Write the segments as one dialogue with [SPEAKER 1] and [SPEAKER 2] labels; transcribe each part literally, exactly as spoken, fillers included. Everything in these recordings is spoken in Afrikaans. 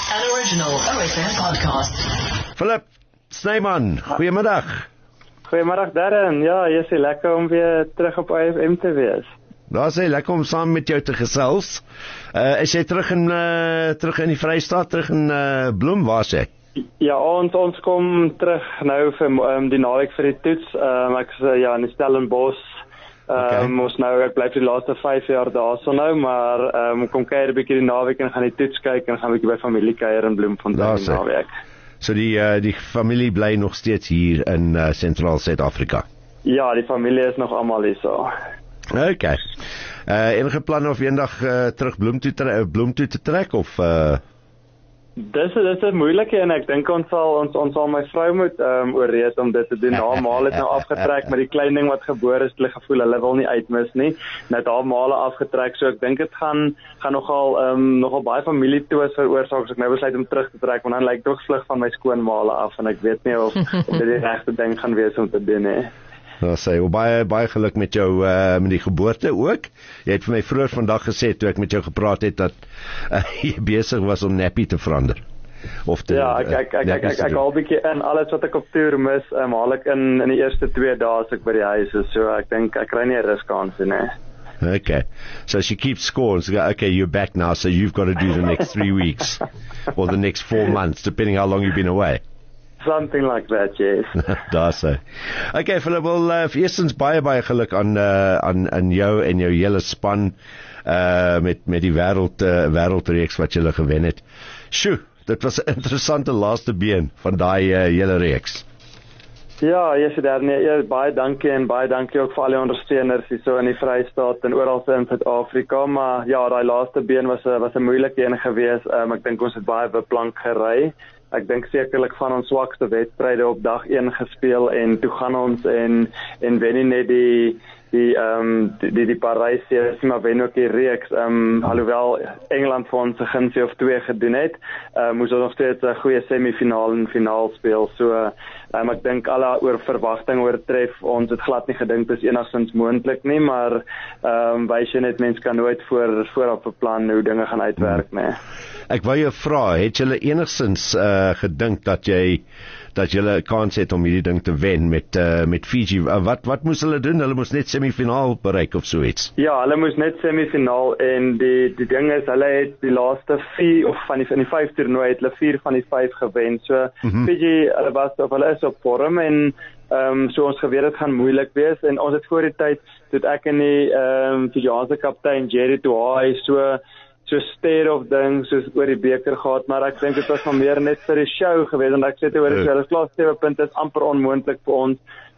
[SPEAKER 1] An original O S N podcast.
[SPEAKER 2] Philip Snyman, goeiemiddag.
[SPEAKER 3] Goeiemiddag Darren, ja, jy is lekker om weer terug op O F M te wees.
[SPEAKER 2] Daar sê lekker om saam met jou te gesels. Uh, is jy terug in uh, terug in die Vrystaat, terug in uh, Bloem, waar sê?
[SPEAKER 3] Ja, ons ons kom terug nou vir um, die naweek vir die toets. Um, ek is uh, ja in Stellenbosch. Okay. Um, ons nou ek bly vir die laaste vyf jaar daar so nou, maar um, kom kuier 'n bietjie die naweek en gaan die toets kyk en gaan 'n bietjie by familie kuier in Bloemfontein die naweek.
[SPEAKER 2] So die uh, die familie bly nog steeds hier in uh, Sentraal Suid-Afrika.
[SPEAKER 3] Ja, die familie is nog almal hier so.
[SPEAKER 2] Okay. Uh, enige planne of eendag uh, terug Bloem toe tre- Bloem toe te trek of uh...
[SPEAKER 3] Dis dis is moeilik en ek dink ons sal ons ons sal my vrou moet um, oorreed om dit te doen. Haar maal het nou afgetrek met die klein ding wat gebore is, hulle gevoel hulle wil nie uitmis nie. Net haar maal afgetrek, so ek dink dit gaan gaan nogal um, nogal baie familietoes veroorsaak as ek nou besluit om terug te trek, want dan lyk tog vlug van my skoonmaale af en ek weet nie of, of dit die regte ding gaan wees om te doen nie.
[SPEAKER 2] Nou sê, baie baie geluk met jou uh, met die geboorte ook. Jy het vir my vroeër vandag gesê toe ek met jou gepraat het dat uh, jy besig was om nappy te verander. Of te,
[SPEAKER 3] ja, ek ek ek ek ek, ek haal 'n bietjie in alles wat ek op toer mis, um, haal ek in in die eerste twee dae as ek by die huis is. So ek dink ek kry nie 'n ruskansie nie.
[SPEAKER 2] Okay. So she keeps score. So, okay, you're back now, so you've got to do the next three weeks or the next four months, depending how long you've been away.
[SPEAKER 3] Something like that, yes.
[SPEAKER 2] Daar sê. Okay, Philip, wel uh, eerstens baie baie geluk aan uh, aan aan jou en jou hele span uh met met die wêreld uh, wêreldreeks wat julle gewen het. Sjoe, dit was 'n interessante laaste been van daai uh, hele reeks.
[SPEAKER 3] Ja, yes, daar nee, ja, baie dankie en baie dankie ook vir al die ondersteuners hier so in die Vrystaat en oral in Suid-Afrika, maar ja, daai laaste been was 'n was 'n moeilike een geweest. Um, ek dink ons het baie beplank gery. Ek dink sekerlik van ons swakste wedstryde op dag een gespeel en toe gaan ons en en wen nie net die die ehm um, die die, die Parys-series, maar wen ook die reeks. Ehm um, alhoewel Engeland vir ons 'n gunsie of twee gedoen het, uh, moes ons nog steeds 'n goeie semifinaal en finaal speel. So ehm um, ek dink alle oor verwagting oortref. Ons het glad nie gedink dit is enigstens moontlik nie, maar ehm um, wys jy net mens kan nooit voor vooraf beplan hoe dinge gaan uitwerk nie.
[SPEAKER 2] Ek wou jou vra, het julle enigstens uh, gedink dat jy dat julle kans het om hierdie ding te wen met uh, met Fiji? Uh, wat wat moes hulle doen? Hulle moes net semifinaal bereik of so iets.
[SPEAKER 3] Ja, hulle moes net semifinaal en die die ding is hulle het die laaste vier of van die van die vyf toernooie het hulle vier van die vyf gewen. So mm-hmm. Fiji, hulle was of hulle is op vorm en ehm um, so ons geweet dit gaan moeilik wees en ons het voor die tyd toe ek en die ehm um, Fijiaanse kaptein Jerry Tuai so so stare of ding soos oor die beker gehad, maar ek dink dit was maar meer net vir die show geweest en ek sê te hoor is hulle klaar sewe punte is amper onmoontlik vir ons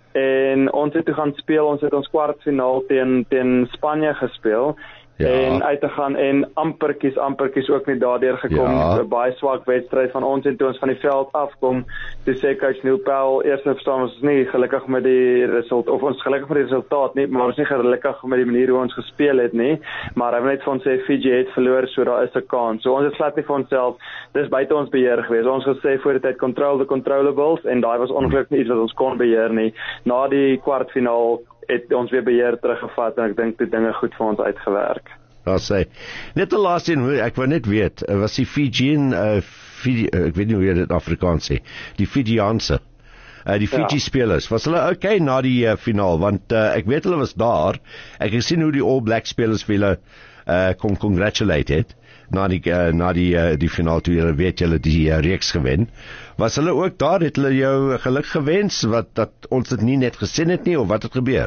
[SPEAKER 3] en ons het toe gaan speel, ons het ons kwartfinaal teen teen Spanje gespeel. Ja. En uit te gaan en amperkies amperkies ook nie daardeur gekom, ja. So baie swak wedstryd van ons en toe ons van die veld afkom, toe sê coach Neil Powell, eers verstaan ons is nie gelukkig met die resultaat of ons gelukkig met die resultaat nie, maar ons is nie gelukkig met die manier hoe ons gespeel het nie, maar hy het net vir ons sê Fiji het verloor, so daar is 'n kans. So ons het glad nie vir onsself, dis buite ons beheer gewees. Ons gesê voor die tyd control the controllables en daai was ongelukkig nie iets wat ons kon beheer nie. Na die kwartfinaal het ons weer beheer teruggevat en ek dink die dinge goed vir ons uitgewerk.
[SPEAKER 2] Daar sê, net 'n laaste een, ek wou net weet, was die Fijian, uh, Fiji, uh, ek weet nie hoe jy dit Afrikaans sê, die Fijiaanse, uh, die Fiji ja. spelers, was hulle okay na die uh, finaal, want uh, ek weet hulle was daar, ek het sien hoe die All Black spelers vir hulle uh, kon congratulate het, na die, uh, na die, uh, die finaal toe julle weet julle die uh, reeks gewen, was hulle ook daar, het hulle jou geluk gewens, wat dat ons dit nie net gesien het nie, of wat het gebeur?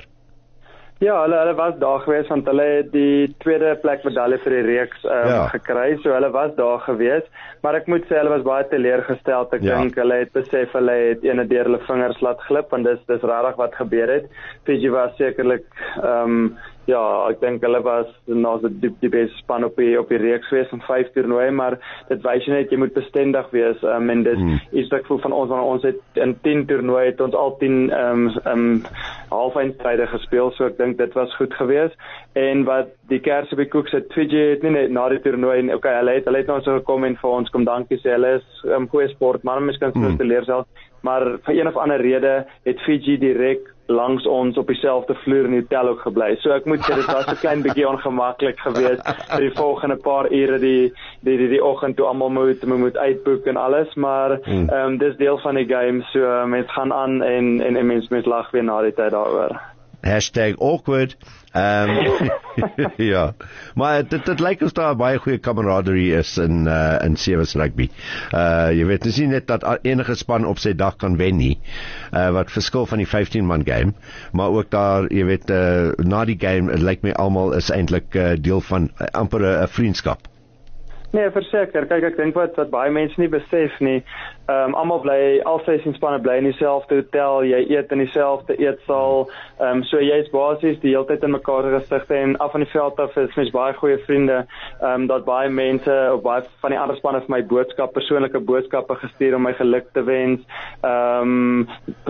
[SPEAKER 3] Ja, hulle hulle was daar gewees want hulle het die tweede plek medalje vir die reeks um, ja. gekry, so hulle was daar gewees, maar ek moet sê hulle was baie teleurgesteld. Ek ja. dink hulle het besef hulle het ene deur hulle vingers laat glip en dis dis regtig wat gebeur het. Fiji was sekerlik ehm um, ja, ek dink hulle was nou die, die beste span op die op die reeks gewees van vyf toernooie, maar dit wys net jy moet bestendig wees um, en dit hmm. is ek voel van ons want ons het in tien toernooie het ons al tien ehm um, um, halfeindstryde gespeel, so ek dink dit was goed geweest. En wat die kers op die koek sit, Fiji het nie net na die toernooi, okay, hulle het hulle het nou so gekom en vir ons kom dankie sê, hulle is 'n um, goeie sportman, miskien so hmm. teleurgesteld, maar vir een of ander rede het Fiji direk langs ons op dieselfde vloer in die hotel ook gebly. So ek moet sê dit was 'n klein bietjie ongemaklik geweest vir die volgende paar ure die die die, die oggend toe almal moet moet uitboek en alles, maar ehm um, dis deel van die game, so uh, mens gaan aan en en, en mens mens lag weer na die tyd daaroor.
[SPEAKER 2] Hashtag awkward. Um, ja, maar dit, dit lyk ons daar baie goeie camaraderie is in uh, in Sevens rugby. Uh, jy weet, dit is nie net dat enige span op sy dag kan wen nie, uh, wat verskil van die vyftien man game, maar ook daar, jy weet, uh, na die game, het lyk my almal is eintlik uh, deel van uh, amper 'n vriendskap.
[SPEAKER 3] Nee, verseker. Kyk, ek dink wat wat baie mense nie besef nie. Ehm um, almal bly, al sessie spanne bly in dieselfde hotel, jy eet in dieselfde eetsaal. Ehm um, so jy's basies die hele tyd in mekaar gesigte en af van die veld af is mens baie goeie vriende. Ehm um, dat baie mense of baie van die ander spanne vir my boodskap, persoonlike boodskappe gestuur om my geluk te wens. Ehm um,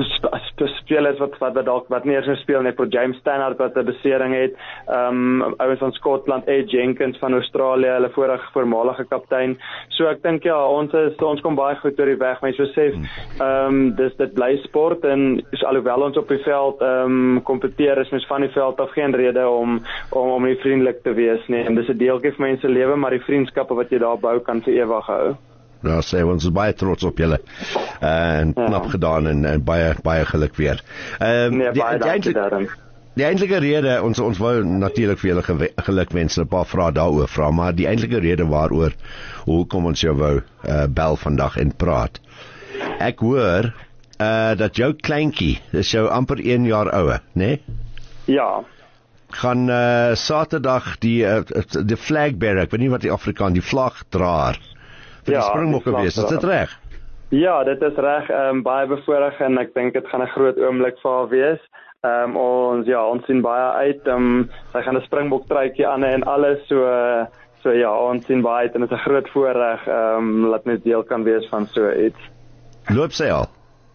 [SPEAKER 3] spelers wat wat dalk wat nie eens nou speel nie, pro James Stannard wat 'n besering het. Ehm um, ouens van Skotland, Ed Jenkins van Australië, hulle vorige voormalige kaptein. So ek dink ja, ons is ons kom baie goed oor die weg, mens besef, ehm um, dis dit bly sport en is alhoewel ons op die veld ehm um, kompeteer, is mens van die veld af geen rede om om om nie vriendelik te wees nie. En dis 'n deeltjie van mense lewe, maar die vriendskappe wat jy daar bou kan vir ewig hou.
[SPEAKER 2] Nou sê ons is baie trots op julle. Uh, en knap ja. gedaan en, en baie baie geluk weer. Ehm um,
[SPEAKER 3] nee, baie die, die eindelijk,
[SPEAKER 2] Die eintlike rede, ons ons wou natuurlik vir julle geluk wens, 'n paar vrae daaroor vra, maar die eintlike rede waaroor hoekom ons jou wou uh, bel vandag en praat. Ek hoor uh, dat jou kleintjie, dis jou amper een jaar ouer, né? Nee?
[SPEAKER 3] Ja.
[SPEAKER 2] Gaan uh, Saterdag die uh, die flag bearer, ek weet nie wat die Afrikaan, die vlagdraer vir
[SPEAKER 3] ja,
[SPEAKER 2] die Springbokke wees. Is dit reg?
[SPEAKER 3] Ja, dit is reg, um, baie bevoorreg en ek dink dit gaan 'n groot oomblik vir haar wees. Um, ons ja, ons sien baie uit. Um, sy gaan 'n Springbok truitjie aan en alles, so so ja, ons sien baie uit en dit is 'n groot voorreg um, dat mens deel kan wees van so iets.
[SPEAKER 2] Loop sy al?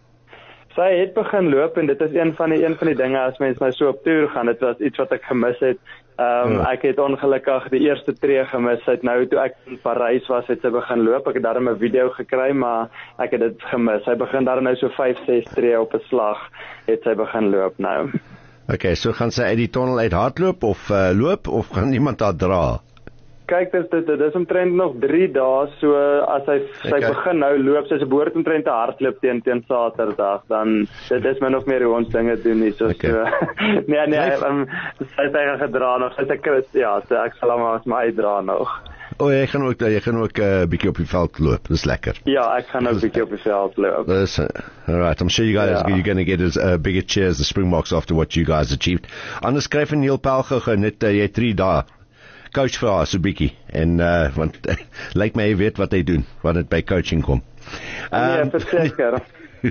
[SPEAKER 3] Sy het begin loop en dit is een van die een van die dinge as mens nou so op toer gaan. Dit was iets wat ek gemis het. Um, ja. Ek het ongelukkig die eerste tree gemis. Sy het nou toe ek in Parys was, het sy begin loop. Ek het daarom 'n video gekry, maar ek het dit gemis. Sy begin daar nou so vyf, ses tree op 'n slag het sy begin loop nou.
[SPEAKER 2] Okay, so gaan sy uit die tonnel uit hardloop of uh, loop of gaan iemand haar dra?
[SPEAKER 3] Kyk, dit dit dit is omtrent nog drie dae, so as hy sy okay. begin nou loop, sy se behoort omtrent te hardloop teen teen Saterdag, dan dit is min of meer hoe ons dinge doen nie, so okay. so nee nee, um, sy het hy gedra nog, sy het Chris, ja, so ek sal hom as my uitdra nog.
[SPEAKER 2] O, oh, jy gaan ook jy gaan ook 'n uh, bietjie op die veld loop. Dis lekker.
[SPEAKER 3] Ja, ek gaan ook 'n bietjie op die veld loop.
[SPEAKER 2] Dis uh, all right. I'm sure you guys yeah. you're going to get as uh, bigger cheers the Springboks after what you guys achieved. Anders skryf Neil Pelge net uh, jy drie dae coach vir haar so bietjie en uh, want uh, lyk my hy weet wat hy doen wanneer dit by coaching kom.
[SPEAKER 3] Um, nee, verseker.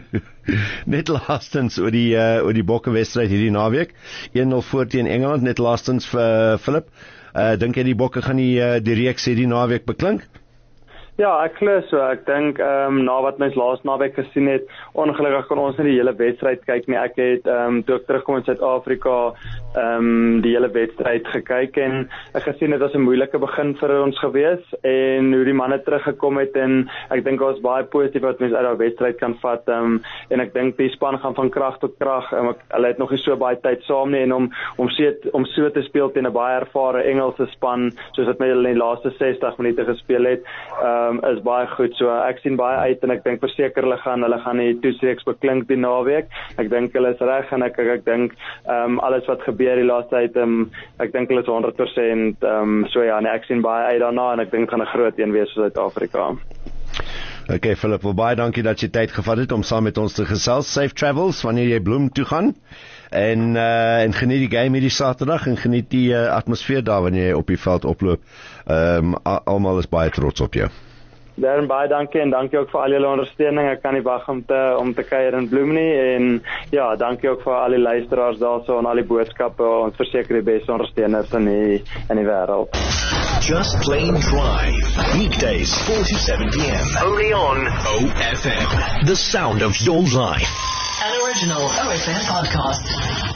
[SPEAKER 2] Net laastens oor die uh, oor die Bokke wedstryd hierdie naweek. een nul voor teen Engeland, net laastens vir uh, Philip. Uh, dink jy die Bokke gaan die uh, die reeks hierdie naweek beklink?
[SPEAKER 3] Ja, ek glo so. Ek dink ehm um, na wat mens laas naweek gesien het, ongelukkig kon ons nie die hele wedstryd kyk nie. Ek het ehm um, toe ek terugkom in Suid-Afrika ehm um, die hele wedstryd gekyk en ek gesien dit was 'n moeilike begin vir ons gewees en hoe die manne teruggekom het en ek dink ons baie positief wat mense uit daardie wedstryd kan vat um, en ek dink die span gaan van krag tot krag. Um, hulle het nog nie so baie tyd saam nie en om om so om so te speel teen 'n baie ervare Engelse span soos wat met hulle in die laaste sestig minute gespeel het. Um, is baie goed, so ek sien baie uit en ek dink verseker hulle gaan hulle gaan die toesreeks beklink die naweek. Ek dink hulle is reg en ek ek, ek dink um, alles wat gebeur die laaste tyd, um, ek dink hulle is honderd persent um, so ja, nee, ek sien baie uit daarna en ek dink gaan 'n groot een wees vir Suid-Afrika.
[SPEAKER 2] Okay, Philip, wel baie dankie dat jy tyd gevat het om saam met ons te gesels. Safe travels wanneer jy Bloem toe gaan. En uh, en geniet die game hierdie Saterdag en geniet die uh, atmosfeer daar wanneer jy op die veld oploop. Ehm um, almal is baie trots op jou.
[SPEAKER 3] Darren, baie dankie en dankie ook vir al julle ondersteuning. Ek kan nie wag om te om te kuier in Bloem nie en ja, dankie ook vir al die luisteraars daarso en al die boodskappe. Ons verseker die beste ondersteuners in die in die wêreld.
[SPEAKER 1] Just Plain Drive, weekdays four to seven p.m. only on O F M, the sound of your life. An original O F M podcast.